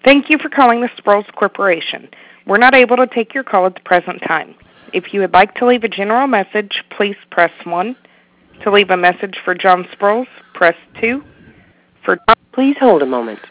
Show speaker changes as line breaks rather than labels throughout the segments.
Thank you for calling the Sproles Corporation. We're not able to take your call at the present time. If you would like to leave a general message, please press 1. To leave a message for John Sproles, press 2.
Please hold a moment.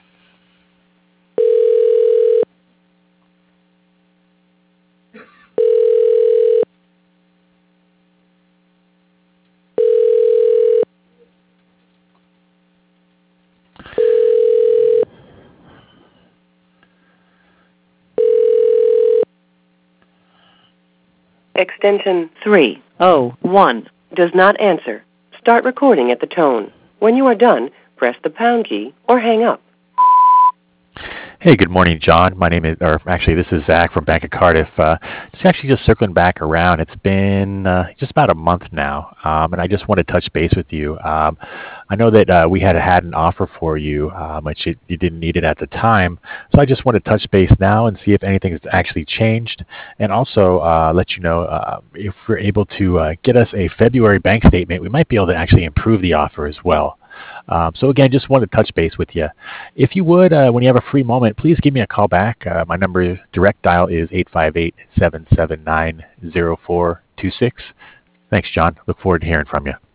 Extension 301 does not answer. Start recording at the tone. When you are done, press the pound key or hang up.
Hey, good morning, John. My name is, or actually, this is Zach from Bank of Cardiff. Just circling back around. It's been just about a month now, and I just want to touch base with you. I know that we had an offer for you, but you didn't need it at the time. So I just want to touch base now and see if anything has actually changed, and also let you know if we're able to get us a February bank statement, we might be able to actually improve the offer as well. So again, just wanted to touch base with you. If you would, when you have a free moment, please give me a call back. My number direct dial is 858-779-0426. Thanks, John. Look forward to hearing from you.